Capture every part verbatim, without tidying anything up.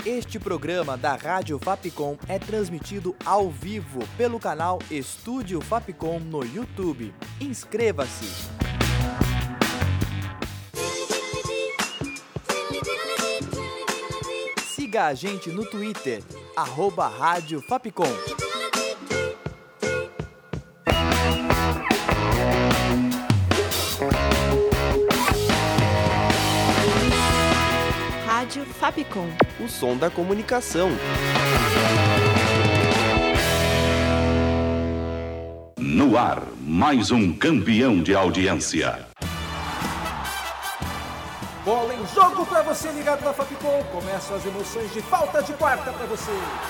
Este programa da Rádio Fapcom é transmitido ao vivo pelo canal Estúdio Fapcom no YouTube. Inscreva-se! Siga a gente no Twitter, arroba Rádio Fapcom. Rádio Fapcom. O som da comunicação. No ar, mais um campeão de audiência. Bola em jogo pra você ligado na Fapcom. Começam as emoções de falta de quarta pra você.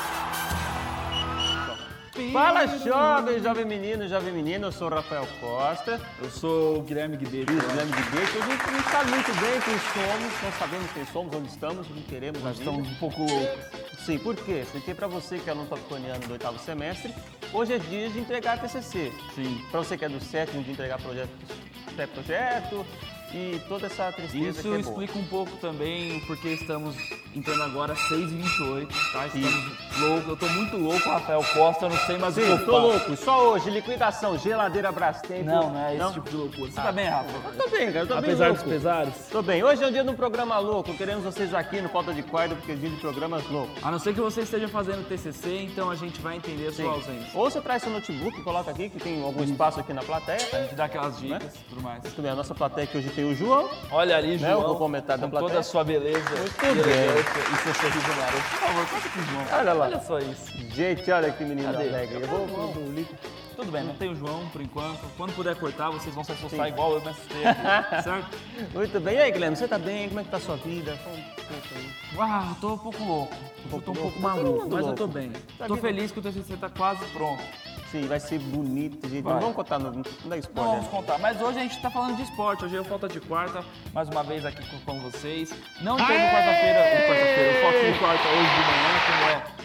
Fala, jovem, jovem menino, jovem menina. Eu sou o Rafael Costa. Eu sou o Guilherme Guidetti. Isso, Guilherme Guidetti. A gente não sabe muito bem quem somos, nós sabemos quem somos, onde estamos, o que queremos. Nós estamos um pouco loucos. Sim, por quê? Porque pra você que é aluno fapconiano do oitavo semestre, hoje é dia de entregar T C C. Sim. Pra você que é do sétimo, de entregar projeto, pré-projeto e toda essa tristeza Isso que é explica boa. um pouco também porque estamos entrando agora às seis e vinte e oito, tá? Estamos loucos. Eu tô muito louco, Rafael Costa, eu não sei mais o que eu Sim, tô faço. louco. Só hoje, liquidação, geladeira Brastemp. Não, não é esse tipo de loucura. Você Ah, tá bem, Rafa? Eu tô bem, cara, eu tô bem Apesar louco. dos pesares? Tô bem. Hoje é um dia de um programa louco. Queremos vocês aqui no Falta de Quarto, porque é dia de programas loucos. A não ser que você esteja fazendo T C C, então a gente vai entender a sua Sim. ausência. Ou você traz seu notebook, coloca aqui, que tem algum espaço aqui na plateia. A gente dá aquelas dicas Né? e tudo mais. Muito bem, a nossa plateia que hoje tem o João. Olha ali, Né, João, eu vou metade da com plateia. toda a sua beleza Muito e bem. elegância e seu sorriso maroto. Por favor, passa aqui, João. Olha lá. Olha só isso. Gente, olha que menino Cadê? alegre. Eu vou João. pro link. Tudo bem, não tem o João por enquanto. Quando puder cortar, vocês vão se assustar Sim. igual eu me assustei aqui, certo? Muito bem. E aí, Guilherme, você tá bem? Como é que tá a sua vida? Fala um pouco aí. Ah, eu tô um pouco louco. Eu tô um pouco louco. maluco, Todo mundo mas eu louco. tô bem. Tá Tô vida- feliz que o T C C tá quase pronto. Sim, vai ser bonito, gente. Vai. Não vamos contar, no, não dá Não spoiler. vamos contar, mas hoje a gente tá falando de esporte. Hoje é o Falta de Quarta, mais uma vez aqui com, com vocês. Não teve quarta-feira, ou quarta-feira, o Falta de Quarta hoje de manhã, como é,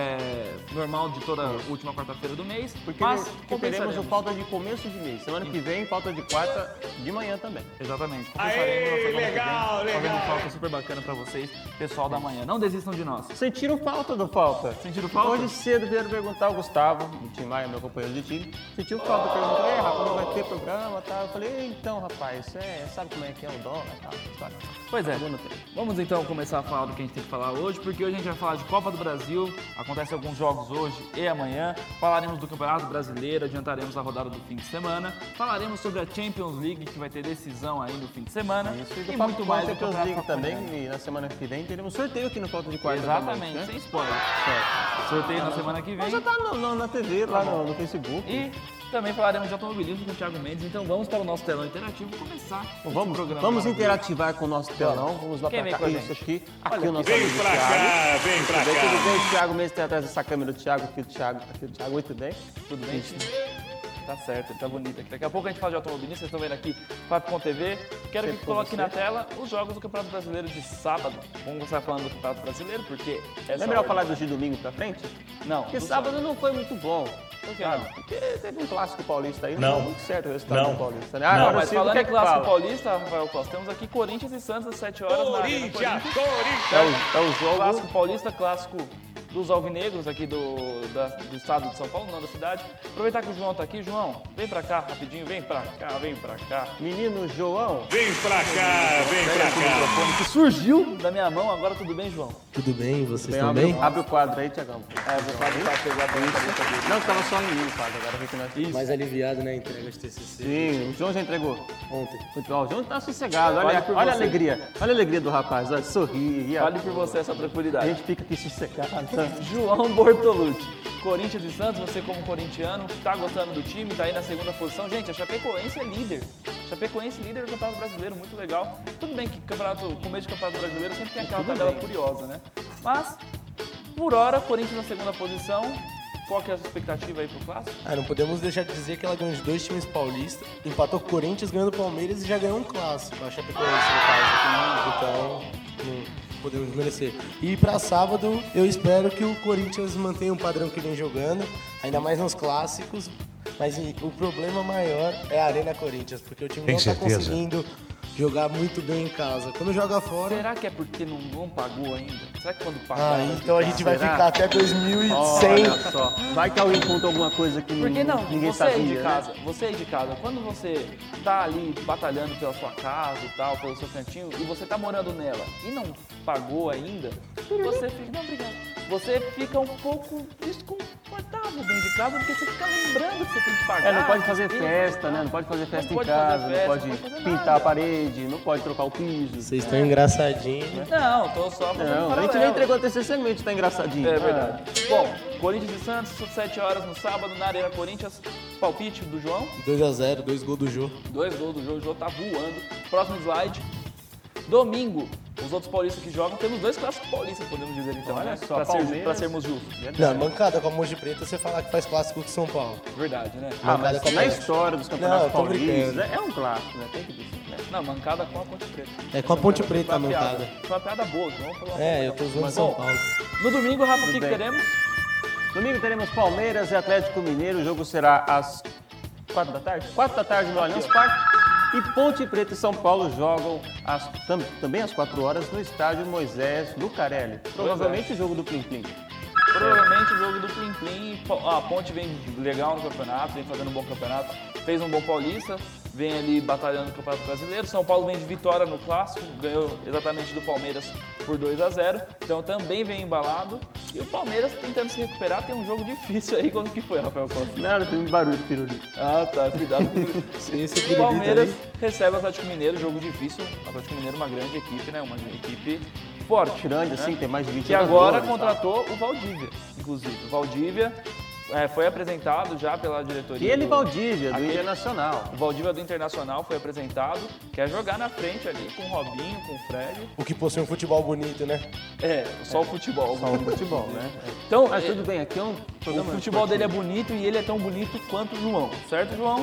é normal de toda última quarta-feira do mês. Porque, mas porque teremos compensaremos. o pauta de começo de mês. Semana que vem, pauta de quarta de manhã também. Exatamente. Compensaremos na semana legal, que vem, legal. Fazendo falta super bacana pra vocês, pessoal da manhã. Não desistam de nós. Sentiram falta do falta? Sentiram falta? Hoje cedo vieram perguntar ao Gustavo, do Tim Maia, meu companheiro de time. Sentiu falta? Perguntou, ei, Rafa, não vai ter programa e tal. Eu falei, então, rapaz, é, sabe como é que é o dólar e tal? Sabe? Pois é. Chegou no tempo. Vamos então começar a falar do que a gente tem que falar hoje, porque hoje a gente vai falar de Copa do Brasil, acontece alguns jogos hoje e amanhã, falaremos do Campeonato Brasileiro, adiantaremos a rodada do fim de semana, falaremos sobre a Champions League, que vai ter decisão aí no fim de semana, Isso, e, e muito mais do Champions Campeonato League também, Fapconiano. e na semana que vem teremos sorteio aqui no Falta de Quarta. Exatamente, também, sem né? spoiler. Certo. Sorteio na semana que vem. Mas já tá no- no- na T V, lá no, no Facebook. E também falaremos de automobilismo com o Thiago Mendes, então vamos para o nosso telão interativo começar esse Vamos, programa vamos maravilhoso. interativar com o nosso telão. Vamos lá Quem pra vem cá. com a Isso gente? aqui. Olha Aqui o nosso Vem amigo pra Thiago. cá, vem pra Tudo bem, cá. tudo bem? O Thiago mesmo tem atrás dessa câmera do Thiago. Aqui o Thiago. Aqui o Thiago. Muito bem. Tudo bem, time? Tá certo, ele tá bonito aqui. Daqui a pouco a gente fala de automobilismo, vocês estão vendo aqui, Fapcom T V. Quero Sempre que com coloque você. na tela os jogos do Campeonato Brasileiro de sábado. Vamos começar falando do Campeonato Brasileiro, porque essa Não é melhor ordem- falar dos de domingo pra frente? Não, Porque do sábado não foi muito bom. Por que Sabe? não? Porque teve um clássico paulista aí, não, Não. deu muito certo o resultado Não. do paulista, né? Não, Agora mas o Silvio falando quer em que clássico fala. paulista, Rafael Costa, temos aqui Corinthians e Santos às sete horas na Arena Corinthians. É o, é o jogo. Clássico paulista, clássico dos alvinegros aqui do, da- do estado de São Paulo, não da cidade. Aproveitar que o João tá aqui. João, vem pra cá rapidinho, vem pra cá, vem pra cá. Menino João. Vem pra cá, vem pra cá. Microfone que surgiu da minha mão, agora tudo bem, João? Tudo bem, vocês Bem, também? abre, abre o quadro aí, Tiagão. É, vou tentar pegar bem a cabeça dele. Não, tava só em mim o quadro, agora vem que nós. Mais aliviado, né? Entrega de T C C. Sim, o João já entregou. Ontem. Muito bom. O João tá sossegado. Fale Olha, por olha a você. alegria. Olha a alegria do rapaz. Olha, sorri. E a- Fale por você essa A tranquilidade. gente fica aqui sossegado. João Bortolucci, Corinthians e Santos, você como corintiano, tá gostando do time, tá aí na segunda posição. Gente, a Chapecoense é líder. Chapecoense líder do Campeonato Brasileiro, muito legal. Tudo bem que campeonato, começo de Campeonato Brasileiro sempre tem aquela tabela curiosa, né? Mas, por hora, Corinthians na segunda posição. Qual que é a sua expectativa aí pro clássico? Ah, não podemos deixar de dizer que ela ganhou de dois times paulistas, empatou com o Corinthians, ganhou do Palmeiras e já ganhou um clássico. A Chapecoense, no caso. Então, não podemos desmerecer. E pra sábado, eu espero que o Corinthians mantenha um padrão que vem jogando, ainda mais nos clássicos. Mas e, o problema maior é a Arena Corinthians, porque o time Tem não está certeza? conseguindo jogar muito bem em casa. Quando joga fora... Será que é porque não, não pagou ainda? Será que quando pagar... Ah, então a gente vai Será? ficar até dois mil e cem. Olha só, vai que alguém conta alguma coisa que Por que não? ninguém Você sabia, aí de né? casa, você aí de casa, quando você tá ali batalhando pela sua casa e tal, pelo seu cantinho, e você tá morando nela e não pagou ainda, você fica... Não, obrigado. Você fica um pouco desconfortável dentro de casa, porque você fica lembrando que você tem que pagar. É, não pode fazer e- festa, né? Não pode fazer festa Não em pode fazer casa, festa, não pode não pode fazer pintar nada. a parede, não pode trocar o piso. Vocês estão engraçadinhos. Não, tô só fazendo Não, a gente paralelo. nem entregou T C C mente, tá engraçadinho. É verdade. Bom, Corinthians e Santos, sete horas no sábado, na Arena Corinthians. Palpite do João. dois a zero, dois gols do Jô. Dois gols do João, o João tá voando. Próximo slide. Domingo, os outros paulistas que jogam, temos dois clássicos paulistas, podemos dizer então, Olha né? só, pra, ser, Palmeiras. pra sermos justos. Não, mancada com a Monte Preta, você falar que faz clássico com São Paulo. Verdade, né? Ah, Mancada mas com a na Ponte. história dos Não, campeonatos eu tô paulistas, brincando. é um clássico, né? Tem que dizer, né? Não, mancada com a Ponte Preta. É, com a Ponte Essa foi Preta a uma piada. mancada. Foi uma piada boa, João falou uma É, coisa eu tô legal. zoando Mas, São bom, Paulo. No domingo, Rafa, o que, que bem. teremos? Domingo teremos Palmeiras e Atlético Mineiro. O jogo será às quatro da tarde? quatro da tarde no Allianz Parque. E Ponte Preta e São Paulo jogam às- tam- também às quatro horas no estádio Moisés Lucarelli. Provavelmente o jogo do Plim Plim. Provavelmente o jogo do Plim Plim. A Ponte vem legal no campeonato, vem fazendo um bom campeonato. Fez um bom paulista, vem ali batalhando no Campeonato Brasileiro. São Paulo vem de vitória no Clássico, ganhou exatamente do Palmeiras por dois a zero. Então também vem embalado. E o Palmeiras tentando se recuperar, tem um jogo difícil aí. Quando que foi, Rafael Costa? Nada, tem um barulho de pirulito. Ah, tá, cuidado com Esse O pirulito Palmeiras aí. recebe o Atlético Mineiro, jogo difícil. O Atlético Mineiro é uma grande equipe, né? Uma equipe forte. Grande, né? assim, tem mais de vinte Que agora jogadores, contratou o Valdívia, inclusive. O Valdívia é, foi apresentado já pela diretoria. E ele, do- Valdívia, do Aquele- Internacional. O Valdívia do Internacional foi apresentado, quer jogar na frente ali com o Robinho, com o Fred. O que possui um futebol bonito, né? É, só o futebol. Só o futebol, né? Então, Mas é, tudo bem, aqui é um o programa futebol dele é esportivo. bonito e ele é tão bonito quanto o João. Certo, João?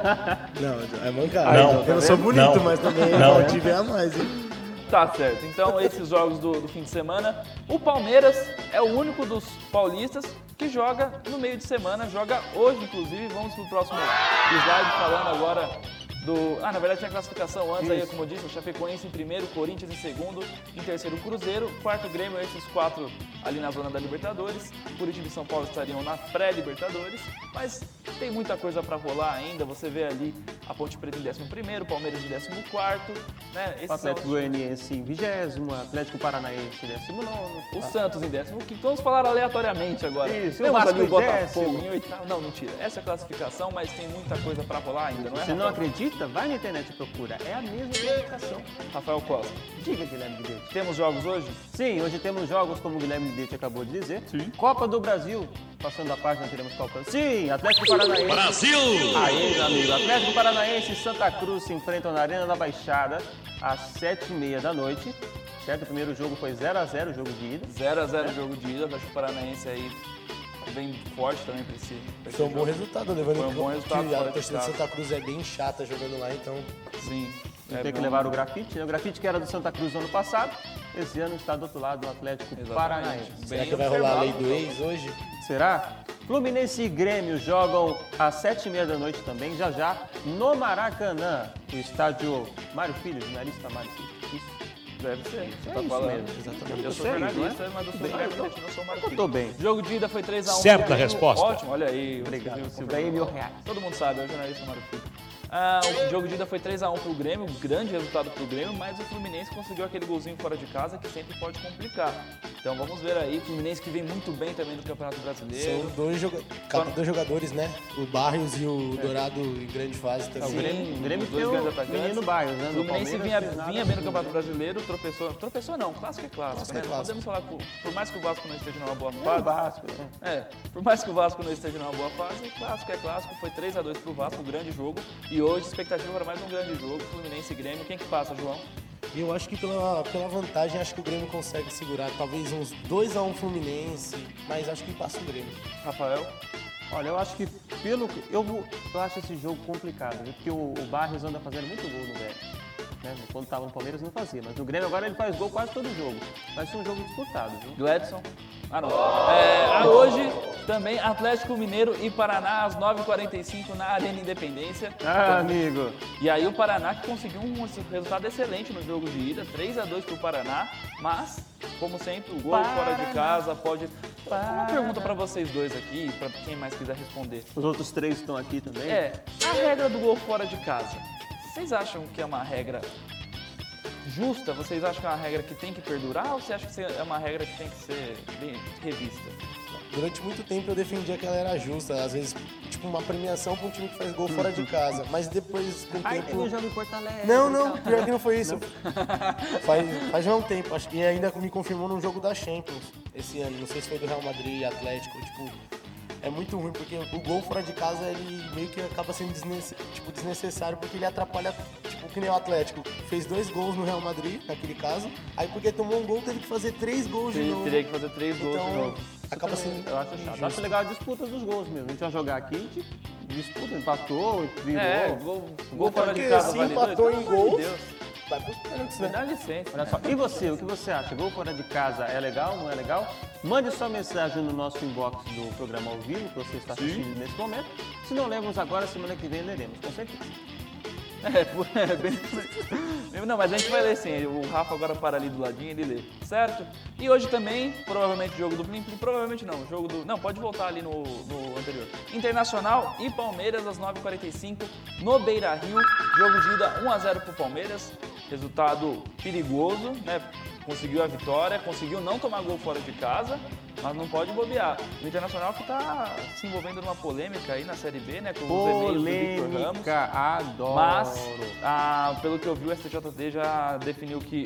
Não, é mancada. Não, eu não sou bonito, Não. mas também Não. não tive a mais, hein? Tá certo. Então, esses jogos do, do fim de semana. O Palmeiras é o único dos paulistas que joga no meio de semana, joga hoje, inclusive. Vamos pro próximo slide falando agora do... Ah, na verdade tem a classificação antes, aí, como eu disse, o Chapecoense em primeiro, Corinthians em segundo, em terceiro o Cruzeiro, quarto Grêmio, esses quatro ali na zona da Libertadores. Curitiba e São Paulo estariam na pré-Libertadores, mas tem muita coisa pra rolar ainda. Você vê ali a Ponte Preta em décimo primeiro, Palmeiras em décimo quarto, né? Esses O Atlético são os- Goianiense em vigésimo, Atlético Paranaense em décimo nono. O Santos em décimo quinto. Vamos falar aleatoriamente agora. Isso, Temos o Vasco ali o em Botafogo décimo. em oitavo. Não, mentira. Essa é a classificação, mas tem muita coisa pra rolar ainda, não é, Você não Rafael? acredita? Vai na internet e procura. É a mesma classificação. Rafael Costa. Diga, Guilherme Guedes. Temos jogos hoje? Sim, hoje temos jogos, como o Guilherme Guedes acabou de dizer. Sim. Copa do Brasil. Passando a página, teremos Copa. Sim, Atlético Paranaense. Brasil! Aí, meu amigo. Atlético Paranaense e Santa Cruz se enfrentam na Arena da Baixada às sete e meia da noite. Certo? O primeiro jogo foi zero a zero, jogo de ida. zero a zero jogo de ida. Acho que o Paranaense aí bem forte também pra esse, pra esse Foi um bom jogo. resultado, levando Foi um em bom conta resultado que a fora de torcida de casa. Santa Cruz é bem chata jogando lá, então... Sim. Tem é que bom. levar o grafite, né? O grafite que era do Santa Cruz no ano passado, esse ano está do outro lado do Atlético Exatamente. Paranaense. Será Bem que vai rolar a lei observado, do então. ex hoje? Será? Fluminense e Grêmio jogam às sete e meia da noite também, já já, no Maracanã, no estádio Mário Filho, jornalista Mário Filho. Isso. Deve ser. Você É tá isso falando. mesmo, exatamente. Eu sou Sei, jornalista, não é? mas eu sou Bem, Guilherme eu tô- Guedes, não sou Mário Eu Filho. tô bem. Jogo de ida foi três a um. Certa Grêmio. resposta. Ótimo, olha aí. Obrigado, Você viu? eu ganhei mil reais. Todo mundo sabe, é o jornalista Mário Filho. Ah, o jogo de ida foi três a um pro Grêmio, grande resultado pro Grêmio, mas o Fluminense conseguiu aquele golzinho fora de casa que sempre pode complicar. Então vamos ver aí, o Fluminense que vem muito bem também no Campeonato Brasileiro. São dois, joga... cada dois jogadores, né? O Barrios e o Dourado em grande fase O também. Grêmio, O Grêmio os dois tem grandes o atacantes. menino Barrios, né? O No Fluminense vinha, Palmeiras, fez nada. vinha bem no Campeonato Brasileiro, tropeçou. Tropeçou não, clássico é clássico, Clássico né? é Não clássico. podemos falar, por, por mais que o Vasco não esteja numa boa É o fase. Vasco, né? É, por mais que o Vasco não esteja numa boa fase, clássico é clássico, foi três a dois pro Vasco, um grande jogo. E hoje, expectativa para mais um grande jogo, Fluminense e Grêmio. Quem que passa, João? E eu acho que pela, pela vantagem, acho que o Grêmio consegue segurar talvez uns dois a um Fluminense, mas acho que passa o Grêmio. Rafael? Olha, eu acho que pelo que. Eu, vou- eu acho esse jogo complicado, viu? Porque o, o Barrios anda fazendo muito gol no Grêmio. Né? Quando estava no Palmeiras não fazia, mas no Grêmio agora ele faz gol quase todo jogo. Vai ser um jogo disputado, viu? Gladson. Ah, não. É, ah, hoje também Atlético Mineiro e Paraná às nove e quarenta e cinco na Arena Independência. Ah, amigo. E aí o Paraná que conseguiu um resultado excelente no jogo de ida, três a dois pro Paraná, mas, como sempre, o gol Paraná. Fora de casa pode... Paraná. Uma pergunta pra vocês dois aqui, pra quem mais quiser responder. Os outros três estão aqui também. É, a regra do gol fora de casa, vocês acham que é uma regra justa? Vocês acham que é uma regra que tem que perdurar ou você acha que é uma regra que tem que ser bem revista? Durante muito tempo eu defendia que ela era justa, às vezes, tipo, uma premiação para um time que faz gol fora de casa, mas depois, com o Ai, tempo... eu já me Porto Alegre. Não, não, pior que não foi isso. Não. Faz, faz já um tempo, acho que ainda me confirmou num jogo da Champions esse ano, não sei se foi do Real Madrid e Atlético, tipo... É muito ruim, porque o gol fora de casa, ele meio que acaba sendo desnece, tipo, desnecessário, porque ele atrapalha, tipo, que nem o Atlético. Fez dois gols no Real Madrid, naquele caso, aí porque tomou um gol, teve que fazer três gols Sim, de novo. Teria que fazer três gols então, de novo. Acaba sendo... Eu acho chato. Eu acho legal a disputa dos gols mesmo. A gente vai jogar aqui, a gente disputa, empatou, virou. É, gol, gol fora de porque casa se vale empatou dois, em pelo amor de gols, Deus. vai pros pênaltis, Me né? dá licença. Olha só. E você, o que você acha? Gol fora de casa é legal, não é legal? Mande sua mensagem no nosso inbox do programa ao vivo, que você está assistindo Sim. nesse momento. Se não lemos agora, semana que vem leremos, com certeza. É, é bem... Não, mas a gente vai ler sim. O Rafa agora para ali do ladinho, ele lê, certo? E hoje também, provavelmente, jogo do Plim Plim. Provavelmente não, jogo do... Não, pode voltar ali no, no anterior. Internacional e Palmeiras às nove e quarenta e cinco no Beira-Rio. Jogo de ida um a zero pro Palmeiras. Resultado perigoso, né? Conseguiu a vitória, conseguiu não tomar gol fora de casa, mas não pode bobear. O Internacional que está se envolvendo numa polêmica aí na Série B, né? Com os e-mails do Victor Ramos. Adoro. Mas, ah, pelo que eu vi, o S T J D já definiu que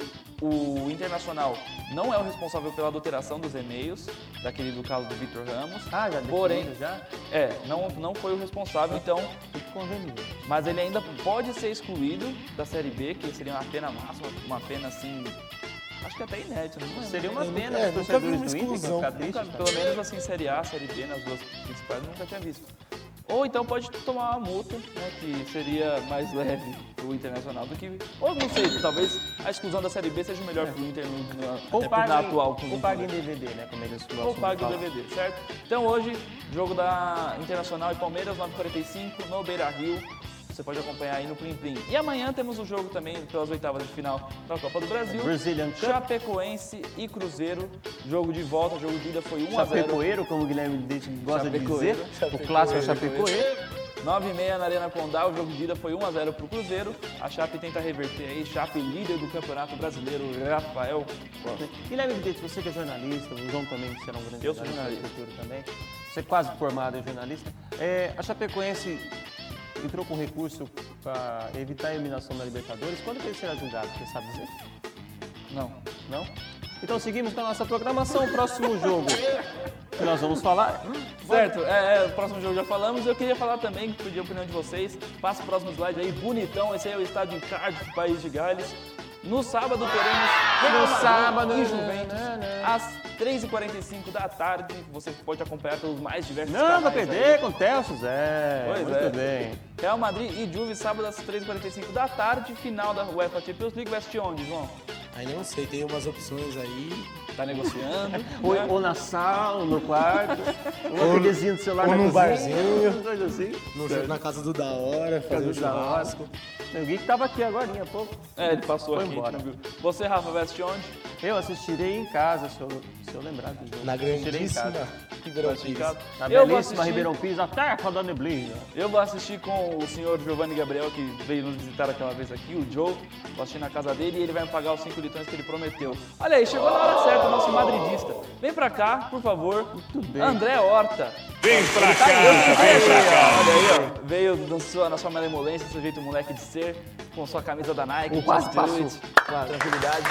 o Internacional não é o responsável pela adulteração dos e-mails, daquele do caso do Victor Ramos. Ah, já definiu, Porém, já? É, não, não foi o responsável, então... Muito conveniente. Mas ele ainda pode ser excluído da Série B, que seria uma pena máxima, uma pena assim... Acho que até inédito, não lembro. Seria uma pena é, os nunca vi torcedores uma do Inter exclusão. ficar tristes, Nunca, pelo menos assim, Série A, Série B, nas duas principais, nunca tinha visto. Ou então pode tomar uma multa, né, que seria mais leve pro Internacional do que... Ou não sei, talvez a exclusão da Série B seja melhor pro Inter no, no, ou pague, na atual ou conjuntura. pague em D V D, né, como eles gostam Ou pague o de D falar. V D, certo? Então hoje, jogo da Internacional e Palmeiras, nove e quarenta e cinco no Beira-Rio. Você pode acompanhar aí no Plim Plim. E amanhã temos o jogo também pelas oitavas de final da Copa do Brasil. Brazilian Cup. Chapecoense e Cruzeiro. Jogo de volta, jogo de ida foi um a zero. Chapecoeiro, como o Guilherme Dente gosta de dizer. Chapecoeiro. O clássico é Chapecoeiro. nove e meia na Arena Condá, o jogo de ida foi um a zero pro Cruzeiro. A Chape tenta reverter aí, Chape líder do Campeonato Brasileiro, Rafael. Guilherme Dente, você que é jornalista, o João também, que será um grande Eu sou jornalista jornalista. do futuro também. Você é quase formado em jornalista. É, a Chapecoense entrou com recurso para evitar a eliminação na Libertadores. Quando que ele será julgado? Você sabe dizer? Não. Não? Então seguimos com a nossa programação. O próximo jogo que nós vamos falar. Certo, é, é, o próximo jogo já falamos. Eu queria falar também, pedir a opinião de vocês. Passa o próximo slide aí, bonitão. Esse aí é o estádio em Cardiff, País de Gales. No sábado teremos Real Madrid sábado, e Juventus né, né. às três e quarenta e cinco da tarde. Você pode acompanhar pelos mais diversos Não, canais vai aí. perder com o Telso Zé. Pois Muito é. bem. Real Madrid e Juve, sábado às três e quarenta e cinco da tarde, final da UEFA Champions League. Vai assistir onde, João? Aí não sei, tem umas opções aí. Tá negociando. Ou, né? ou na sala, ou no quarto, ou na TVzinha do celular ou na num cozinha, barzinho. coisa assim. No jogo na casa do Da Hora, fazer o do Da Hora. churrasco. O Gui que tava aqui agora, há pouco. É, ele passou Foi aqui, embora. não viu. Você, Rafa, vai assistir onde? Eu assistirei em casa, se eu, se eu lembrar do jogo. Na Assistirei em grandíssima casa. Ribeirão Vai assistir em Pires. casa? Na Eu vou belíssima assistir- Ribeirão Pires, a terra da neblina. Eu vou assistir com o senhor Giovanni Gabriel, que veio nos visitar aquela vez aqui, o Joe. Vou assistir na casa dele e ele vai me pagar os cinco litões que ele prometeu. Olha aí, chegou na hora certa o nosso madridista. Vem pra cá, por favor. Muito bem. André Horta. Vem pra Tá cá, aí, eu fiquei vem pra aí, cá. ó. Olha aí, ó. Veio na sua, na sua malemolência, seu jeito moleque de ser, com sua camisa da Nike. O quase just do it, passou. Tranquilidade.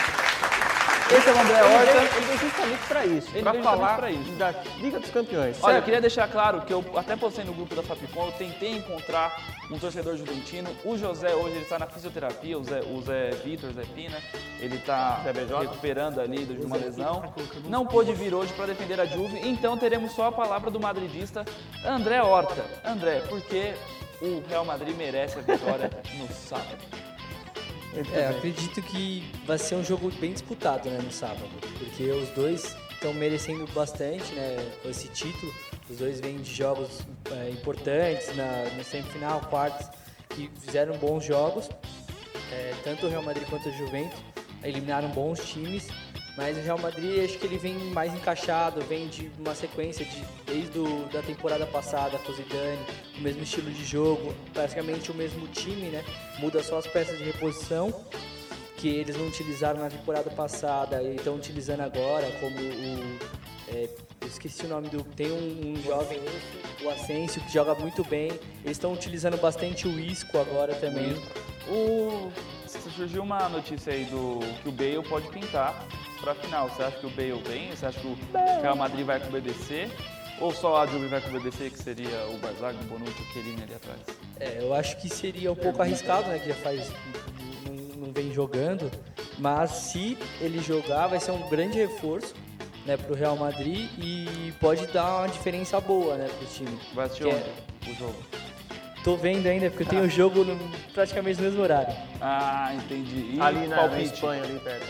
Esse é o André Ele Horta. veio, ele veio justamente pra isso, Ele pra veio falar justamente pra isso. da Liga dos Campeões. Olha, eu certo? queria deixar claro que eu até postei no grupo da Fapcom, eu tentei encontrar um torcedor juventino. O José hoje ele está na fisioterapia, o Zé, o Zé Vitor, o Zé Pina, ele está Zé B J? recuperando ali de uma lesão. Não pôde vir hoje para defender a Juve, então teremos só a palavra do madridista André Horta. André, por que o Real Madrid merece a vitória no sábado? É, eu acredito que vai ser um jogo bem disputado, né, no sábado, porque os dois estão merecendo bastante, né, esse título. Os dois vêm de jogos é, importantes na, na semifinal, quartos, que fizeram bons jogos. É, tanto o Real Madrid quanto o Juventus eliminaram bons times, mas o Real Madrid acho que ele vem mais encaixado, vem de uma sequência de, desde o, da temporada passada com o Zidane, o mesmo estilo de jogo, praticamente o mesmo time, né? Muda só as peças de reposição que eles não utilizaram na temporada passada e estão utilizando agora, como o... É, eu esqueci o nome do... Tem um, um jovem, o Asensio, que joga muito bem. Eles estão utilizando bastante o Isco agora também. O... Surgiu uma notícia aí do que o Bale pode pintar para a final. Você acha que o Bale vem? Você acha que o Real Madrid vai com o B B C? Ou só a Juve vai com o B B C, que seria o Barzagli, o Bonucci, o Chiellini ali atrás? É, eu acho que seria um pouco arriscado, né? Que já faz... Não, não vem jogando. Mas se ele jogar, vai ser um grande reforço, né, pro Real Madrid e pode dar uma diferença boa, né, pro time. Vai assistir onde é... o jogo? Tô vendo ainda, porque eu tenho o jogo no, praticamente no mesmo horário. Ah, entendi. E ali na, palpite? na Espanha, ali perto.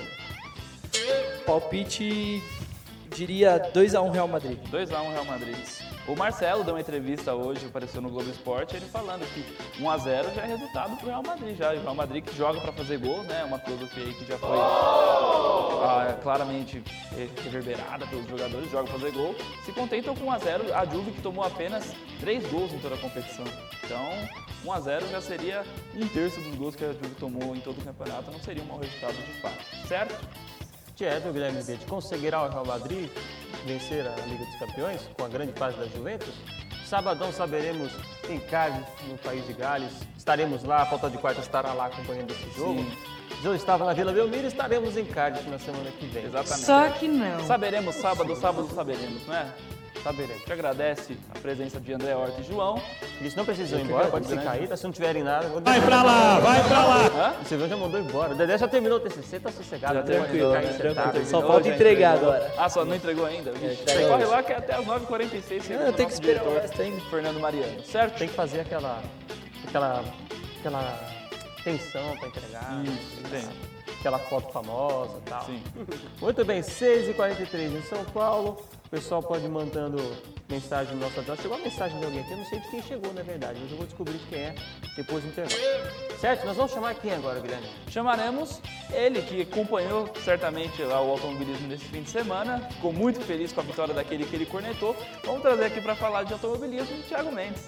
Palpite, diria dois a um Real Madrid. dois a um Real Madrid. O Marcelo deu uma entrevista hoje, apareceu no Globo Esporte, ele falando que um a zero já é resultado pro Real Madrid. Já. O Real Madrid que joga para fazer gols, né? Uma filosofia aí que já foi ah, claramente reverberada pelos jogadores, joga para fazer gol. Se contentam com um a zero, a Juve que tomou apenas três gols em toda a competição. Então, um a zero já seria um terço dos gols que a Juve tomou em todo o campeonato, não seria um mau resultado de fato, certo? Certo, Guilherme Dente. Conseguirá o Real Madrid vencer a Liga dos Campeões com a grande fase da Juventus? Sabadão saberemos em Cardiff, no país de Gales. Estaremos lá, a Falta de Quarta estará lá acompanhando esse jogo. Eu estava na Vila Belmiro e estaremos em Cardiff na semana que vem. Exatamente. Só que não. Saberemos sábado, sábado saberemos, não é? Saberemos. Te agradece a presença de André Horta e João. Eles não precisam ir embora, pode ficar aí, tá? Se não tiverem nada... Vai pra lá, vai pra lá! Hã? O Silvio já mandou embora. O Dedé já terminou o T C C, tá sossegado. Já tranquilo, pode né? ficar aí sentado. Só falta entregar agora. Ah, só não entregou ainda? É, Você corre lá que é até as nove e quarenta e seis. Não, eu tenho que esperar o resto ainda. Fernando Mariano, certo? Tem que fazer aquela... aquela... aquela tensão pra entregar. Isso, tem. Aquela foto famosa e tal. Sim. Muito bem, seis e quarenta e três em São Paulo. O pessoal pode ir mandando mensagem no nosso WhatsApp. Chegou uma mensagem de alguém aqui, eu não sei de quem chegou, na verdade, mas eu vou descobrir de quem é depois do intervalo. Certo? Nós vamos chamar quem agora, Guilherme? Chamaremos ele, que acompanhou certamente lá o automobilismo nesse fim de semana. Ficou muito feliz com a vitória daquele que ele cornetou. Vamos trazer aqui para falar de automobilismo o Thiago Mendes.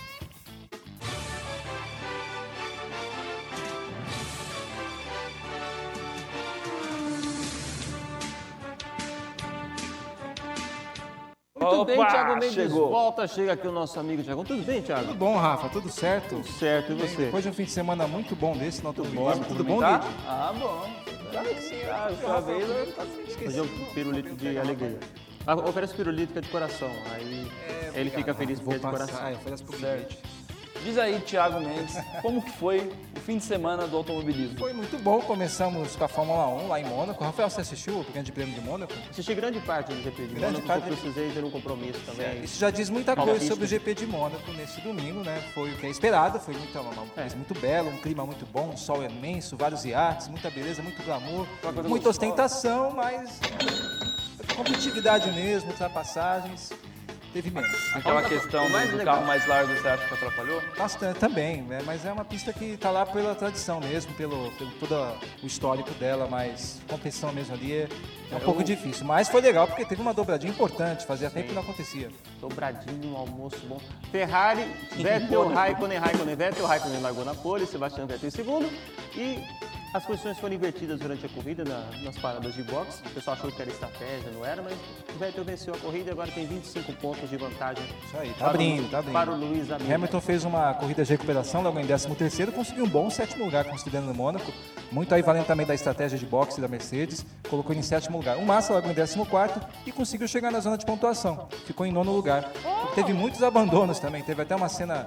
Muito Opa, bem, Thiago Mendes chegou. volta, chega aqui o nosso amigo Thiago. Tudo bem, Thiago? Tudo bom, Rafa? Tudo certo? Tudo certo, e você? Depois de um fim de semana muito bom desse no automobilismo. Tudo bom, Tá? Guide? Ah, bom. Claro que sim. Ah, sua vez eu esqueci. Hoje é um pirulito de alegria. Ah, oferece pirulito que é de coração, aí ele fica feliz porque é de coração. Ah, oferece pro Guide. Diz aí, Thiago Mendes, como que foi o fim de semana do automobilismo? Foi muito bom. Começamos com a Fórmula um lá em Mônaco. Rafael, você assistiu o Grande Prêmio de Mônaco? Assisti grande parte do G P de Grande Mônaco, parte- porque eu precisei ter um compromisso também. Isso já diz muita Paulo coisa sobre o Pista. G P de Mônaco nesse domingo, né? Foi o que é esperado, foi muito, uma coisa muito bela, um clima muito bom, um sol imenso, vários iates, muita beleza, muito glamour, muita ostentação, mas competitividade mesmo, ultrapassagens, teve menos. Aquela questão o mais do legal- carro mais largo, você acha que atrapalhou? Bastante também, né? Mas é uma pista que está lá pela tradição mesmo, pelo, pelo todo o histórico dela, mas competição mesmo ali é, é um pouco difícil. Mas foi legal porque teve uma dobradinha importante, fazia tempo que não acontecia. Dobradinho, um almoço bom. Ferrari, Vettel, Raikkonen, Raikkonen, Vettel, Raikkonen largou na pole, Sebastian Vettel em segundo. E as posições foram invertidas durante a corrida na- nas paradas de boxe. O pessoal achou que era estratégia, não era, mas o Vettel venceu a corrida e agora tem vinte e cinco pontos de vantagem. Isso aí, tá para o- abrindo, tá abrindo. Para o Luiz Hamilton. Hamilton fez uma corrida de recuperação, logo em décimo terceiro, conseguiu um bom sétimo lugar, considerando no Mônaco. Muito aí valendo também da estratégia de boxe da Mercedes, colocou ele em sétimo lugar. O Massa logo em décimo quarto e conseguiu chegar na zona de pontuação. Ficou em nono lugar. Teve muitos abandonos também, teve até uma cena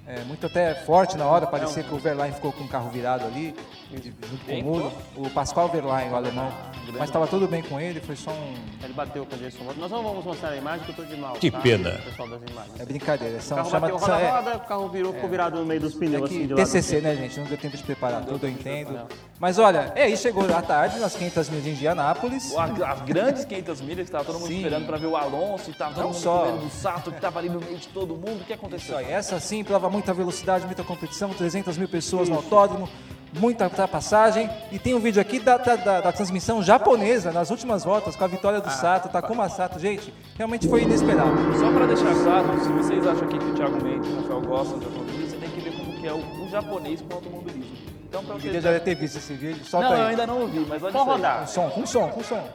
É, muito até forte na hora, parecia que o Verlaine ficou com o carro virado ali, junto com o Mulo. O Pascal Verlaine, o alemão. Mas estava tudo bem com ele, foi só um... Ele bateu com o Jason Button. Nós não vamos mostrar a imagem que eu tô de mal. Que tá? pena. O pessoal das imagens. É brincadeira. O São, carro chama, bateu, são, roda, é, roda, o carro virou, ficou virado no meio dos pneus, é assim, que de lado. T C C, né, gente? Não deu tempo de preparar tudo, eu entendo. Mas olha, é, aí chegou à tarde, nas quinhentas milhas de Indianápolis. As grandes quinhentas milhas que estava todo mundo Sim. esperando para ver o Alonso, estava todo Não mundo só. com medo do Sato, que estava ali no meio de todo mundo. O que aconteceu? Isso aí, essa sim, prova muita velocidade, muita competição, trezentas mil pessoas no autódromo, muita ultrapassagem. E tem um vídeo aqui da, da, da, da transmissão japonesa, nas últimas voltas, com a vitória do Sato, Takuma Sato. Gente, realmente foi inesperado. Só para deixar claro, se vocês acham aqui que o Thiago Mendes e o Rafael gostam de automobilismo, você tem que ver como que é o, o japonês com o automobilismo. Então, para O você... vídeo já deve ter visto esse vídeo, solta Não, aí. eu ainda não ouvi, mas olha Pode isso aí. rodar. Com som, com som, com som.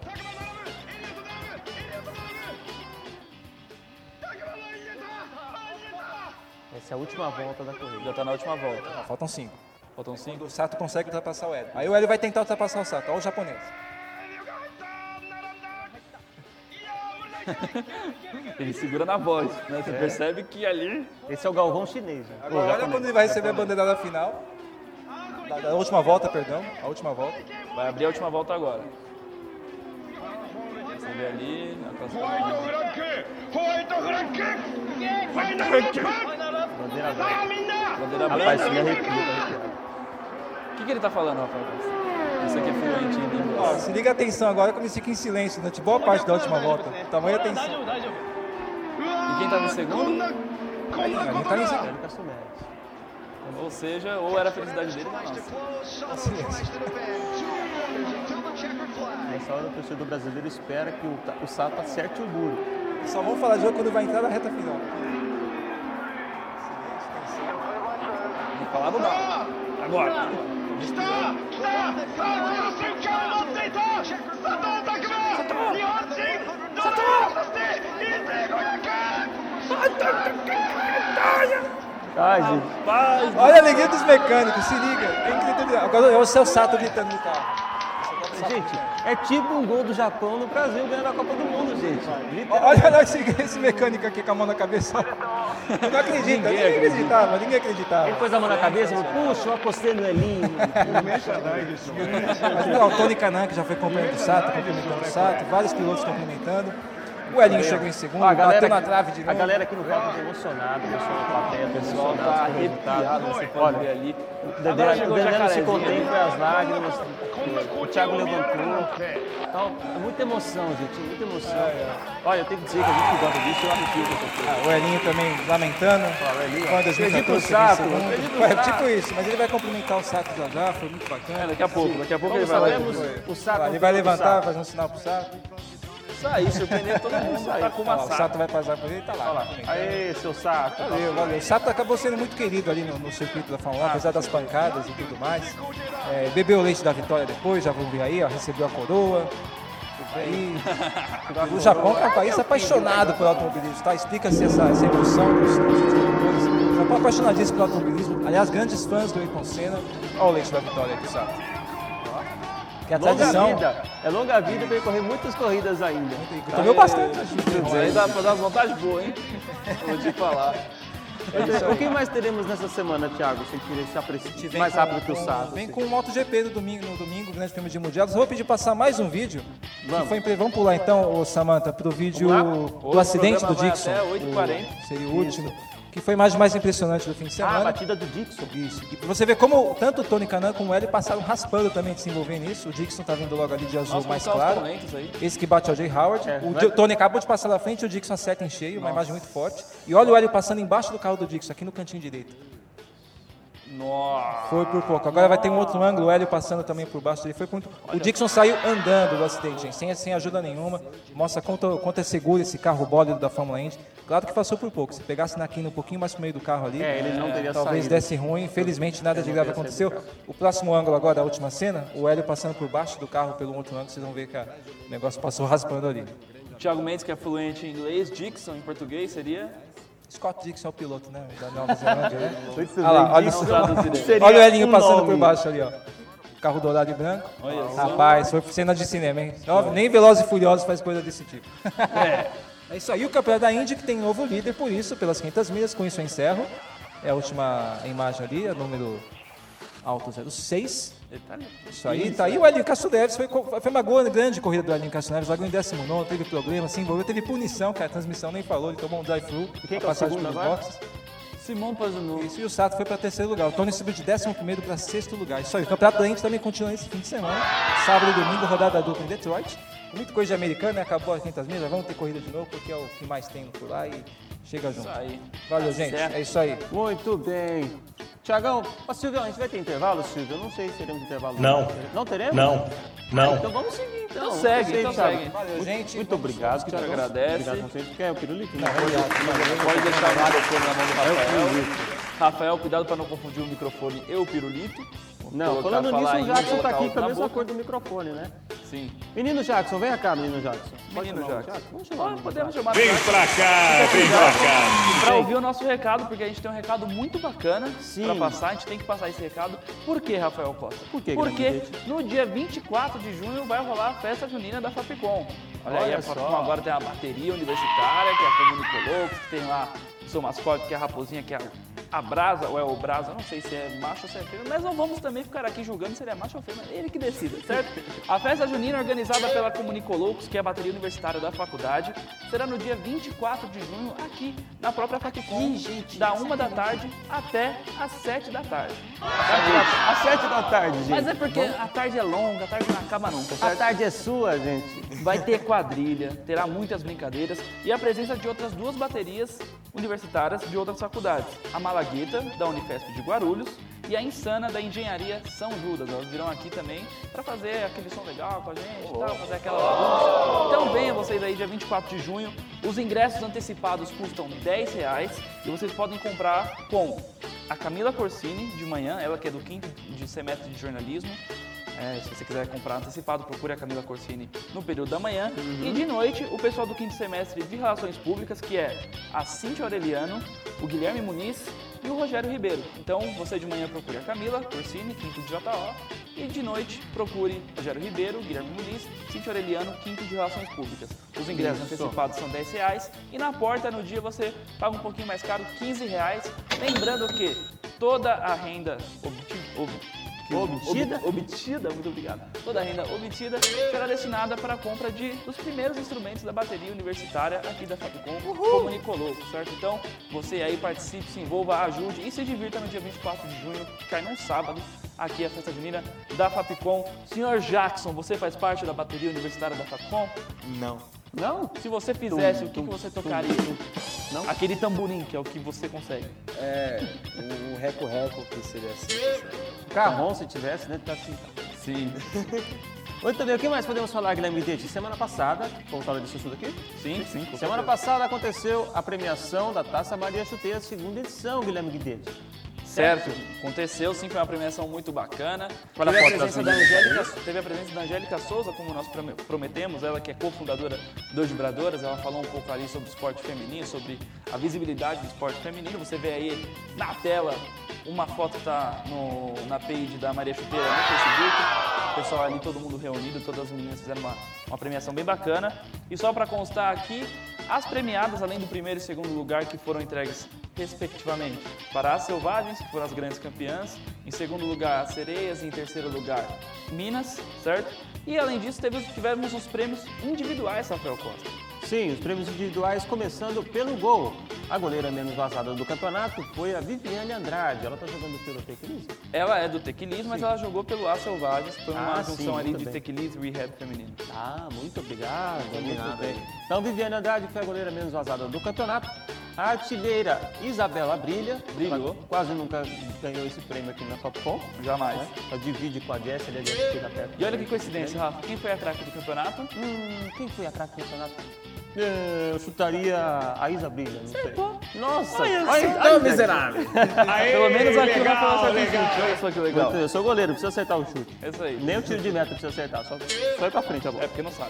Essa é a última volta da corrida. Já está na última volta. Ah, faltam cinco. Faltam cinco. O Sato consegue ultrapassar o Hélio. Aí o Hélio vai tentar ultrapassar o Sato, olha o japonês. Ele segura na voz, né? Você percebe que ali... Esse é o Galvão chinês. Né? Agora olha quando ele vai receber a bandeirada final. Da, da última volta, perdão. A última volta. Vai abrir a última volta agora. Você vê ali... A classificação. Bandeira branca. Bandeira Rapaz, isso me branca. arrepia, tá arrepiado. O que, que ele tá falando, Rafael? Isso aqui é fluente em inglês. Ó, se liga a atenção agora como ele fica em silêncio durante boa parte da última volta. Tamanha atenção. E quem tava em segundo? Aí, ó, não tá nem segundo. Hélio Castro Neves. Ou seja, ou era a felicidade dele ou não. Nessa hora o torcedor brasileiro espera que o, o Sato acerte o muro. Só vamos falar de jogo quando vai entrar na reta final. Não falaram nada. Agora. Ai, gente. Olha a alegria dos mecânicos, se liga. É incrível. Agora é o seu Sato gritando no carro. Gente, é tipo um gol do Japão no Brasil ganhando a Copa do Mundo, gente. Olha lá esse, esse mecânico aqui com a mão na cabeça. Eu não acredita, ninguém, ninguém acreditava, ninguém acreditava. Ele pôs a mão na cabeça e falou, puxa, eu apostei no Elinho. Mas não, o Tony Kanaan, que já foi companheiro do Sato, cumprimentando o Sato, vários pilotos cumprimentando. O Elinho chegou em segundo, Ó, a galera bateu na aqui- trave de novo. A galera aqui no palco tá emocionada, o pessoal da plateia, o pessoal Tá tá arrepiado, você pode ver ali. O Dedé, Agora o chegou o Dedé não se jacarezinho. contém, foi as lágrimas, o Thiago levantou. Então, é muita emoção, gente, muita emoção. Olha, eu tenho que dizer que a gente gosta disso, eu arrepio com essa coisa. O Elinho também lamentando. Quando Acredita o Sato, acredita o É Sato. tipo isso, mas ele vai cumprimentar o Sato já já, foi muito bacana. É, daqui a pouco, daqui a pouco Como ele vai lá. sabemos, o Sato... Ele vai levantar, fazer um sinal pro Sato. Isso aí, surpreendeu todo mundo. Tá com uma Ó, o Sato vai passar por ele e tá lá. cumprimentando. Aê, seu Sato. Valeu, valeu. O Sato acabou sendo muito querido ali no, no circuito da Fórmula um, apesar das pancadas e tudo mais. É, bebeu o leite da vitória depois, já vão ver aí, ó, recebeu a coroa. Aí, o Japão é um país apaixonado por automobilismo, tá? Explica-se essa, essa emoção dos, dos instrutores. O Japão é apaixonadíssimo por automobilismo. Aliás, grandes fãs do Ayrton Senna. Olha o leite da vitória aqui, Sato. Que a Longa tradição. vida, é longa vida e vai correr muitas corridas ainda. Comeu bastante. Aí dá pra dar umas vantagens boas, hein? Vou te falar. O que mais teremos nessa semana, Thiago? Você queria se apreciar Vem mais com- rápido que o com- Sato? Vem com o MotoGP do domingo, no domingo, o Grande Prêmio de Mundial. Eu vou pedir passar mais um vídeo. Vamos. Que foi, em pre- vamos pular então, ô, Samantha, pro vídeo Vamos lá. do Hoje acidente o do programa vai Dixon. até oito e quarenta. O- Seria o último. Que foi mais mais impressionante do fim de Ah, a semana. batida do Dixon. Isso. E você vê como tanto o Tony Kanaan como o Hélio passaram raspando também de se envolver nisso. O Dixon tá vindo logo ali de azul Nossa, mais como tá os claro. talentos aí. Esse que bate é o Jay Howard. É, o vai- Di- Tony acabou de passar na frente, o Dixon acerta em cheio, uma imagem muito forte. E olha o Hélio passando embaixo do carro do Dixon, aqui no cantinho direito. Nossa. Foi por pouco. Agora vai ter um outro ângulo, o Hélio passando também por baixo dele. Foi muito... O Dixon saiu andando do acidente, gente, sem, sem ajuda nenhuma. Mostra quanto, quanto é seguro esse carro bólido da Fórmula Indy. Claro que passou por pouco. Se pegasse na quina um pouquinho mais pro meio do carro ali, É, ele não teria talvez saído. desse ruim. Infelizmente, nada de grave aconteceu. O próximo ângulo agora, a última cena, o Hélio passando por baixo do carro pelo outro ângulo. Vocês vão ver que a- o negócio passou raspando ali. O Thiago Mendes, que é fluente em inglês, Dixon em português seria... Scott Dixon é o piloto, né? Da Nova Zelândia, né? Muito Olha lá, olha, Dixon o- seria olha o Elinho um passando nome. por baixo ali, ó. Carro dourado e branco. Olha só. Rapaz, foi cena de cinema, hein? Ó, nem Velozes e Furiosos faz coisa desse tipo. É. É isso aí, o campeonato da Indy que tem novo líder, por isso, pelas quinhentas milhas, com isso eu encerro. É a última imagem ali, é número alto zero seis. Isso aí, tá aí o Elinho Castro Neves, foi, foi uma boa, grande corrida do Elinho Castro Neves, largou em décimo nono, teve problema, se envolveu, teve punição, cara, a transmissão nem falou, ele tomou um drive-thru, quem a que é o passagem segundo pelos agora? boxes. Simão Pazunulo. Isso, e o Sato foi para terceiro lugar. O Tony subiu de décimo primeiro para sexto lugar. Isso aí, o Campeonato da Indy também continua esse fim de semana. Sábado e domingo, rodada dupla em Detroit. Muita coisa de americana, né? Acabou as quinhentas milhas, vamos ter corrida de novo, porque é o que mais tem por lá e chega junto. Isso aí. Valeu, Tá gente. certo. É isso aí. Muito bem. Tiagão, ô Silvio, a gente vai ter intervalo, Silvio? Eu não sei se teremos intervalo. Não. Não teremos? Não. Não. Ah, então vamos seguir, então. Então segue, Você, então Thiago. segue. Valeu, Muito, gente. muito Vamos- obrigado, te Thiagão. agradece. Obrigado a você. Quer o pirulito? Não, obrigado. Pode deixar o microfone na mão do É o Rafael. pirulito. Rafael, cuidado para não confundir o microfone e o pirulito. Não, Colocar, falando nisso, falar o em Jackson tá colocar aqui o com a na mesma boca. cor do microfone, né? Sim. Menino Jackson, vem cá, menino Jackson. Pode Menino chamar o Jackson. Vamos chamar o Ah, menino podemos Jackson. chamar Vem Jackson. pra cá, vem pra cá. Pra ouvir o nosso recado, porque a gente tem um recado muito bacana Sim. pra passar, a gente tem que passar esse recado. Por que, Rafael Costa? Por quê, Porque grande no dia vinte e quatro de junho vai rolar a festa junina da Fapcom. Olha, aí, Olha a Fapcom só. agora tem a bateria universitária, que é a Comunicolocos, que tem lá o seu mascote, que é a raposinha, que é a Brasa, ou é o Brasa, eu não sei se é macho ou se é fêmea, mas não vamos também ficar aqui julgando se ele é macho ou fêmea, ele que decida, certo? A festa junina organizada pela Comunicolocos, que é a bateria universitária da faculdade, será no dia vinte e quatro de junho, aqui na própria Fapcom, da uma da tarde até às sete da tarde. Às sete da tarde, gente. Mas é porque a tarde é longa, a tarde não acaba nunca, A certo? tarde é sua, gente. Vai ter quadrilha, terá muitas brincadeiras e a presença de outras duas baterias universitárias de outras faculdades. A Malagueta, da Unifesp de Guarulhos, e a Insana, da Engenharia São Judas. Elas virão aqui também para fazer aquele som legal com a gente e tal, fazer aquela bagunça. Então venha vocês aí, dia vinte e quatro de junho. Os ingressos antecipados custam dez reais e vocês podem comprar com a Camila Corsini, de manhã, ela que é do quinto de semestre de jornalismo. É, se você quiser comprar antecipado, procure a Camila Corsini no período da manhã. E de noite, o pessoal do quinto semestre de Relações Públicas, que é a Cíntia Aureliano, o Guilherme Muniz e o Rogério Ribeiro. Então, você de manhã procure a Camila Corsini, quinto de J O, e de noite procure Rogério Ribeiro, Guilherme Muniz, Cíntia Aureliano, quinto de Relações Públicas. Os ingressos Isso. antecipados são dez reais e na porta, no dia, você paga um pouquinho mais caro, quinze reais. Lembrando que toda a renda obti- ob- que- Obtida? ob- obtida, muito obrigado. Toda a renda obtida será destinada para a compra de, dos primeiros instrumentos da bateria universitária aqui da Fapcom, Comunicolocos, certo? Então, você aí participe, se envolva, ajude e se divirta no dia vinte e quatro de junho, que cai num sábado, aqui é a festa junina da Fapcom. Senhor Jackson, você faz parte da bateria universitária da Fapcom? Não. Não? Se você fizesse, Tum, o que, tum, que você tum, tocaria? tum. Não? Aquele tamborim, que é o que você consegue. É, um reco-reco que seria assim. Carrom, se tivesse, né? Tá assim. Sim. Muito bem, o que mais podemos falar, Guilherme Guidetti? Semana passada, vamos falar desse assunto aqui? Sim, sim. com Semana certeza. passada aconteceu a premiação da Taça Maria Chuteira, segunda edição, Guilherme Guidetti. Certo, aconteceu sim, foi uma premiação muito bacana. Olha a Teve a, foto presença das da meninas. Angélica, teve a presença da Angélica Souza, como nós prome- prometemos, ela que é cofundadora do Vibradoras, ela falou um pouco ali sobre o esporte feminino, sobre a visibilidade do esporte feminino. Você vê aí na tela uma foto que está na page da Maria Chuteira no Facebook. O pessoal ali, todo mundo reunido, todas as meninas fizeram uma, uma premiação bem bacana. E só para constar aqui, as premiadas, além do primeiro e segundo lugar, que foram entregues respectivamente para as Selvagens, que foram as grandes campeãs, em segundo lugar as Sereias e em terceiro lugar Minas, certo? E além disso teve, tivemos os prêmios individuais, Rafael Costa. Sim, os prêmios individuais começando pelo gol. A goleira menos vazada do campeonato foi a Viviane Andrade. Ela tá jogando pelo Tequilis? Ela é do Tequilis, mas ela jogou pelo As Selvagens, que foi uma Ah, junção sim, ali muito de bem. Tequilis e Rehab feminino. Ah, muito obrigado. Combinado Muito bem. aí. Então, Viviane Andrade foi a goleira menos vazada do campeonato. A artilheira Isabela Brilha. Brilhou. Ela quase nunca ganhou esse prêmio aqui na Fapcom. Jamais. Né? Ela divide com a Jess, ali a Jess fica perto. E olha que coincidência, Rafa, quem foi a craque do campeonato? Hum, quem foi a craque do campeonato? É, eu chutaria a Isa Brilha, não sei. Nossa, Então, miserável. Pelo menos aqui não foi essa chute, olha só que legal. Eu sou goleiro, precisa acertar o chute. É isso aí. Nem o tiro de meta precisa acertar, só, só ir pra frente a bola. É porque não sabe.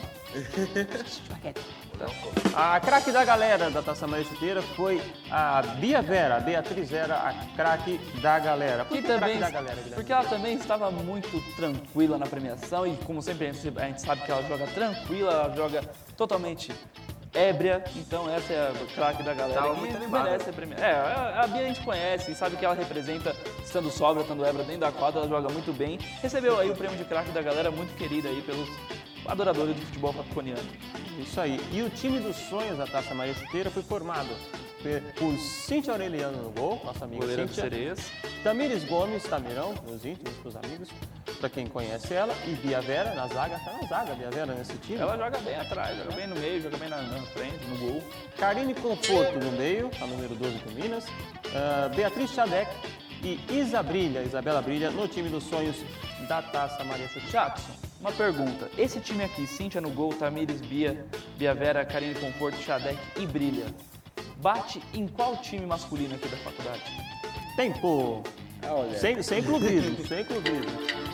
A craque da galera da Taça Maria Chuteira foi a Bia Vera, a Beatriz Vera, a craque da galera. Por Que que também, craque da galera, Guilherme? porque ela também estava muito tranquila na premiação e como sempre a gente, a gente sabe que ela joga tranquila, ela joga totalmente ébria, então essa é a craque da galera Tava que muito animada. merece a premiação. É, a a Bia a gente conhece e sabe que ela representa, estando sóbria, estando ébria dentro da quadra, ela joga muito bem. Recebeu aí o prêmio de craque da galera, muito querida aí pelos adoradores de futebol papiconiano. Isso aí. E o time dos sonhos da Taça Maria Chuteira foi formado por Cíntia Aureliano no gol, nossa amiga Goleira do Cíntia. Sereias. Tamires Gomes, Tamirão, meus íntimos, meus amigos, pra quem conhece ela. E Bia Vera na zaga, tá na zaga, Bia Vera nesse time. Ela joga bem atrás, joga bem no meio, joga bem na, na frente, no gol. Karine Conforto no meio, a número doze do Minas. Uh, Beatriz Chadec e Isa Brilha, Isabela Brilha, no time dos sonhos da Taça Maria Chuteira. Jackson, uma pergunta. Esse time aqui, Cíntia no gol, Tamires, Bia, Bia Vera, Karine Conforto, Chadec e Brilha, bate em qual time masculino aqui da faculdade? Tempo. Ah, olha. Sem, sem clubismo, sem clubismo.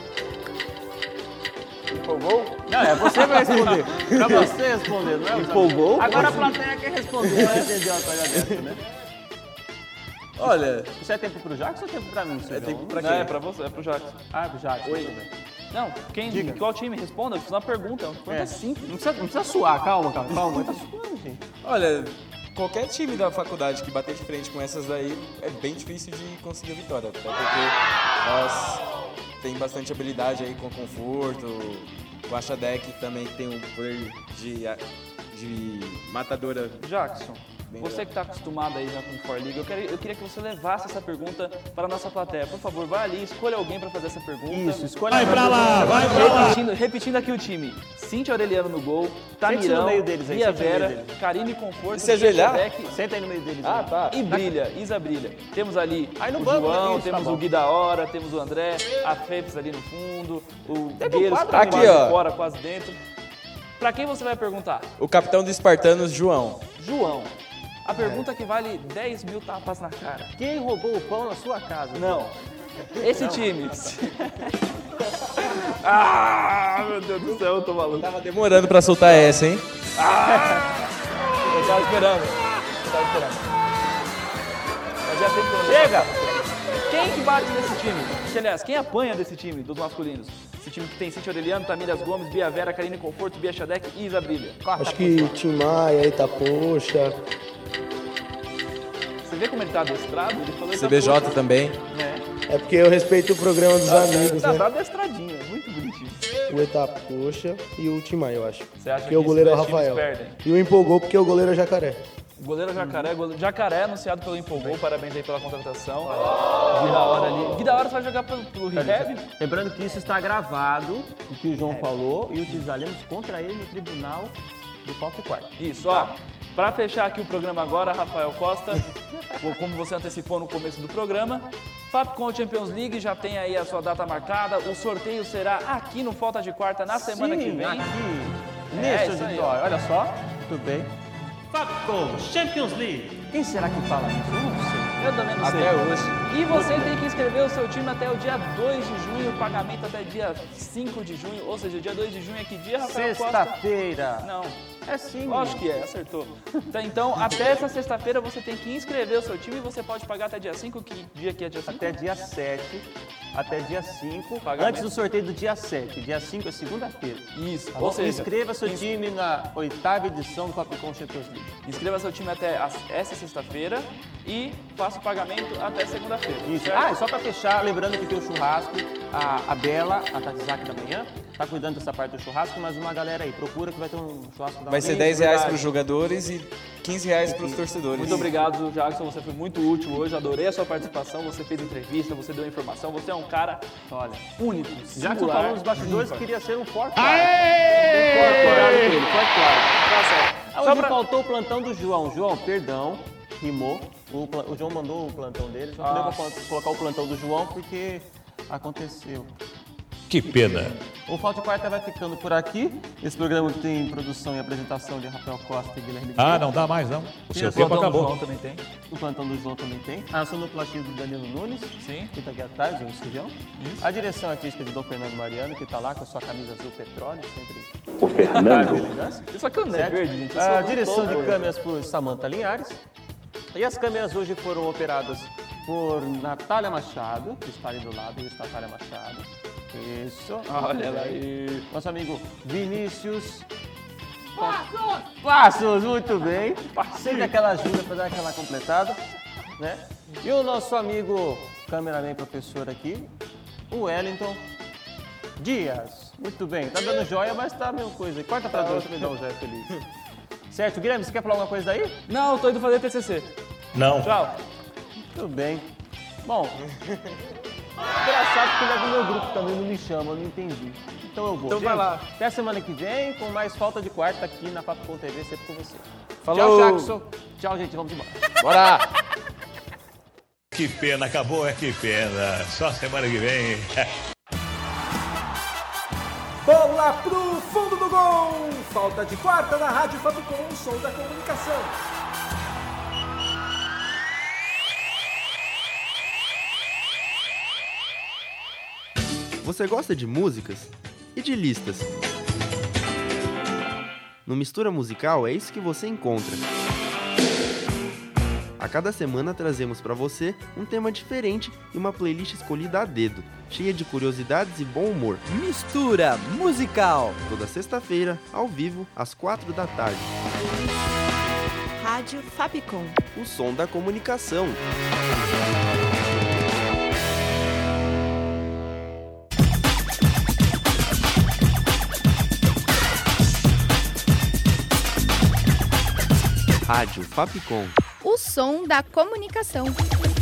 Empolgou? Não, é você que vai responder. Pra você responder, não é? Empolgou? Agora a plateia quer responder, não entendeu a coisa dessa, né? Olha, Isso é tempo pro Jackson ou é tempo pra mim, é tempo pra Não, quem? é pra você, é pro Jackson. Ah, pro Jackson. Oi. tudo bem. Não, quem, Diga. qual time? Responda, eu fiz uma pergunta, uma pergunta É. simples. Não precisa, não precisa suar, calma, calma, calma. Tá suando, gente. Olha, qualquer time da faculdade que bater de frente com essas daí é bem difícil de conseguir a vitória. Até porque elas têm bastante habilidade aí com conforto. O Achadec também tem um poder de, de matadora. Jackson, Bem você legal. que está acostumado aí já com o For League, eu, quero, eu queria que você levasse essa pergunta para a nossa plateia. Por favor, vai ali, escolha alguém para fazer essa pergunta. Isso, escolha Vai pra lá, vai pra lá. Repetindo, repetindo aqui o time. Cíntia Aureliano no gol, Sente-se Tamirão, no meio deles aí, Bia sente no meio Vera, deles. Karine Conforto, E se ajoelhar? Chadec Senta aí no meio deles. Ah, aí. tá. e Brilha, Isa Brilha. Temos ali Aí no o banco, João, né? Isso, temos tá o bom. Gui da Hora, temos o André, a Fepes ali no fundo, o Teve um Gueiros quadro quase aqui, ó. fora, quase dentro. Para quem você vai perguntar? O capitão dos espartanos, João. João. A pergunta que vale dez mil tapas na cara. Quem roubou o pão na sua casa? Não. Esse time. Ah, meu Deus do céu, eu tô maluco. Tava demorando pra soltar essa, hein? Eu tava esperando. Eu tava esperando. Mas já tem que... Chega! Quem que bate nesse time? Aliás, quem apanha desse time, dos masculinos? Esse time que tem Cíntia Aureliano, Tamírias Gomes, Bia Vera, Karine Conforto, Bia Chadec e Isa Brilha. Acho que Tim Maia, Itapoxa. Você vê como ele tá adestrado? Ele falou C B J Itapoxa. também. É. É porque eu respeito o programa dos amigos, Tá, né? tá adestradinho, é muito bonitinho. O Itapoxa e o Tim Maia, eu acho. Você acha Porque o que goleiro é o esses dois times Rafael. perdem? E o empolgou porque o goleiro é Jacaré. O goleiro Jacaré, goleiro Jacaré anunciado pelo Empolgou, parabéns aí pela contratação. Gui da Hora ali. Gui da Hora vai jogar pelo, pelo Rehab? Lembrando que isso está gravado, o que o João falou, e utilizaremos contra ele no tribunal do Palco Quarto. Isso, ó. Pra fechar aqui o programa agora, Rafael Costa, como você antecipou no começo do programa, Fapcom Champions League já tem aí a sua data marcada, o sorteio será aqui no Falta de Quarta na semana Sim, que vem. aqui, É, nesse isso aí, auditório. Olha só, muito bem. Fapcom Champions League. Quem será que fala isso? Eu não sei. Eu também não sei. Até hoje. E você tem que inscrever o seu time até o dia dois de junho, pagamento até dia cinco de junho, ou seja, dia dois de junho é que dia, Rafael Costa? Sexta-feira. Não. É sim. Lógico que é, acertou. Tá, então, até essa sexta-feira você tem que inscrever o seu time e você pode pagar até dia cinco. Que dia que é dia cinco? Até dia sete, até dia cinco, Pagamento. antes do sorteio do dia sete. Dia cinco é segunda-feira. Isso, Tá ou bom? seja, Inscreva seu ins- time na oitava edição do Fapcom Champions League. Inscreva seu time até as- essa sexta-feira e faça o pagamento até segunda-feira. Isso. certo? Ah, e só pra fechar, lembrando que tem o churrasco, a, a Bela, a Tatizaki da manhã, tá cuidando dessa parte do churrasco, mas uma galera aí, procura que vai ter um churrasco da Vai ser manhã. dez reais verdade. pros jogadores e quinze reais pros torcedores. Muito obrigado, Jackson. Você foi muito útil hoje. Adorei a sua participação. Você fez entrevista, você deu informação. Você é um cara, Olha, único, já que singular. falou nos bastidores que queria ser um forte claro. Aê! Forte claro dele, forte claro. Tá certo. Ah, Só hoje pra- faltou o plantão do João. João, perdão, rimou. O, pla- o João mandou o plantão dele, só que não deu pra Nossa. colocar o plantão do João porque aconteceu. Que pena. O Falta de Quarta vai ficando por aqui. Esse programa tem produção e apresentação de Rafael Costa e Guilherme Ah, Guilherme. não dá mais não. O seu Isso, tempo Plantão do acabou. João também tem. O plantão do João também tem. A sonoplastia do Danilo Nunes, Sim. que está aqui atrás, o escrivão. Isso. A direção artística de Dom Fernando Mariano, que está lá com a sua camisa azul petróleo, sempre O Fernando. elegância. Isso aqui não é Certo? verde, gente. Eu A sou direção de doutor. câmeras por Samantha Linhares. E as câmeras hoje foram operadas por Natália Machado, que está ali do lado, isso, Natália Machado. Isso. Olha ela aí. Nosso amigo Vinícius. Passos! Passos, muito bem. Sempre aquela ajuda para dar aquela completada, né? E o nosso amigo cameraman professor aqui, o Wellington Dias. Muito bem, tá dando joia, mas tá a mesma coisa. Corta pra dois pra me dar um joia feliz. Certo, Guilherme, você quer falar alguma coisa daí? Não, tô indo fazer T C C. Não. Tchau. Tudo bem. Bom, engraçado que ele é do meu grupo também, não me chama, eu não entendi. Então eu vou. Então gente, vai lá. Até a semana que vem com mais Falta de Quarta aqui na Fapcom T V, sempre com você. Falou. Tchau, Jackson. Tchau, gente, vamos embora. Bora! Que pena, acabou, é que pena. Só semana que vem. Bola pro fundo do gol! Falta de quarta na Rádio Fapcom, o som da comunicação. Você gosta de músicas e de listas? No Mistura Musical é isso que você encontra. A cada semana trazemos para você um tema diferente e uma playlist escolhida a dedo, cheia de curiosidades e bom humor. Mistura Musical. Toda sexta-feira, ao vivo, às quatro da tarde. Rádio Fapcom. O som da comunicação. Rádio Fapcom. O som da comunicação.